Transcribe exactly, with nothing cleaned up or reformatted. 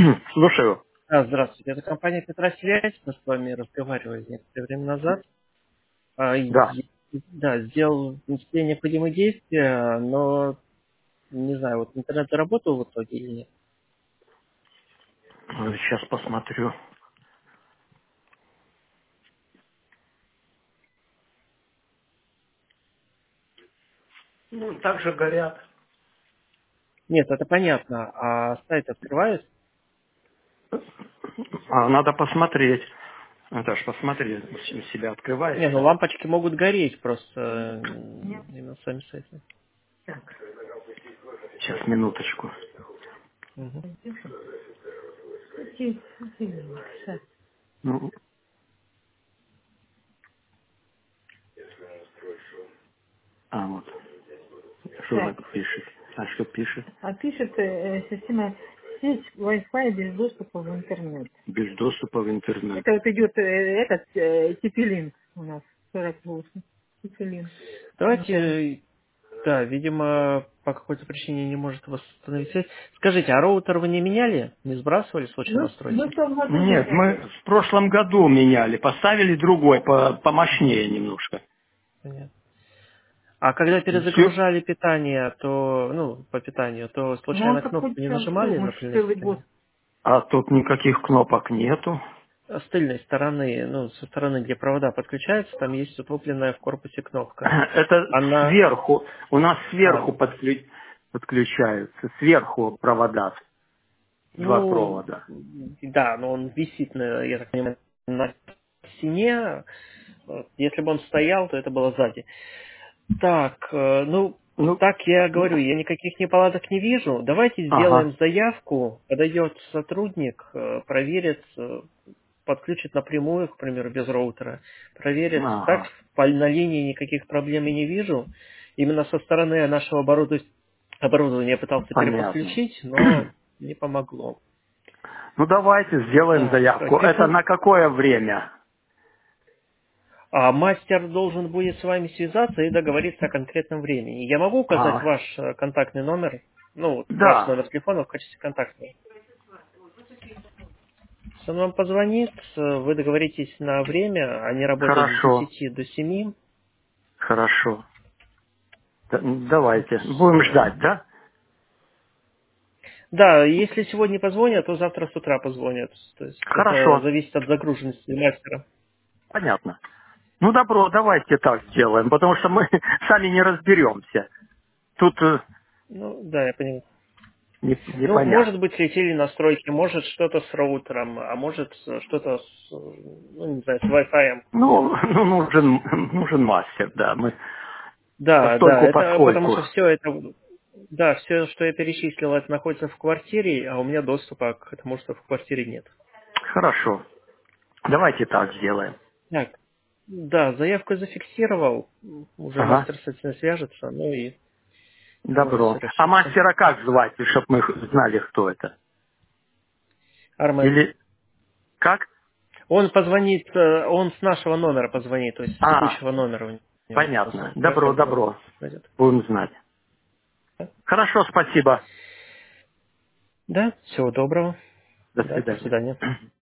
Слушаю. А, здравствуйте, это компания Петра Связь. Мы с вами разговаривали некоторое время назад. А, Да. и- да, сделал все необходимые действия, но не знаю, вот интернет заработал в итоге или нет. Сейчас посмотрю. Ну, так же горят. Нет, это понятно. А сайт открывают? А, надо посмотреть. Наташ, посмотри, у себя Не, ну открывается. лампочки могут гореть просто э, именно сами сайты. Сейчас, минуточку. Мгм. Ну, а вот, что она Так, пишет? А что пишет? а пишет э, система сеть Wi-Fi без доступа в интернет. Без доступа в интернет. Это вот идет э, этот э, TP-Link у нас сорок восемь. TP-Link. Интернет. Давайте, да, видимо, по какой-то причине не может восстановить связь. Скажите, а роутер вы не меняли? Не сбрасывали случайно Ну, ну, настройки? в том году Нет, меняли. мы в прошлом году меняли, поставили другой, по, Ага, помощнее немножко. понятно. А когда Все. перезагружали питание, то, ну, по питанию, то Ну, он случайно кнопку не подключал все, нажимали мы на же пыльное целый год. питание? А тут никаких кнопок нету. А с тыльной стороны, ну, со стороны, где провода подключаются, там есть утопленная в корпусе кнопка. Это Она, сверху, у нас а, сверху подклю- подключаются, сверху провода, два ну, провода. да, но он висит, на, я так понимаю, на стене. Вот. Если бы он стоял, то это было сзади. Так, э, ну, Ну, так я говорю, я никаких неполадок не вижу. Давайте ага, сделаем заявку, подойдет сотрудник, э, проверит, э, подключит напрямую, к примеру, без роутера, проверит. Так, ага, по- на линии никаких проблем я не вижу. Именно со стороны нашего оборудования, оборудования я пытался понятно. переподключить, но не помогло. Ну, давайте сделаем Так, заявку. Это телефон. на какое время? А мастер должен будет с вами связаться и договориться о конкретном времени. Я могу указать А, ваш э, контактный номер, ну, вот ваш да, номер телефона в качестве контактного. Если он вам позвонит, э, вы договоритесь на время, они работают с хорошо, десяти до семи. хорошо. Д- Давайте, будем Все. ждать, да? Да, если сегодня позвонят, то завтра с утра позвонят. То есть это Хорошо, зависит от загруженности мастера. понятно. Ну, добро, давайте так сделаем, потому что мы сами не разберемся. Тут э, Ну, да, я понимаю. не- Ну, непонятно. может быть, летели настройки, может что-то с роутером, а может э, что-то с, э, ну, не знаю, с Wi-Fi. Ну, ну, нужен, нужен мастер, да. Мы Да, да, постольку это потому поскольку. что все это, да, все, что я перечислил, это находится в квартире, а у меня доступа к тому, что в квартире нет. Хорошо. Давайте так сделаем. Так, да, заявку зафиксировал, уже Ага. мастер с этим свяжется, ну и думаю, все Добро. А решится. мастера как звать, чтобы мы знали, кто это? Армен, Или как? он позвонит, э, он с нашего номера позвонит, то есть с А, текущего номера у него понятно. позвонит. Добро, Армен его добро. найдет. Будем знать. Хорошо, спасибо. Да, всего доброго. До Да, до свидания. свидания.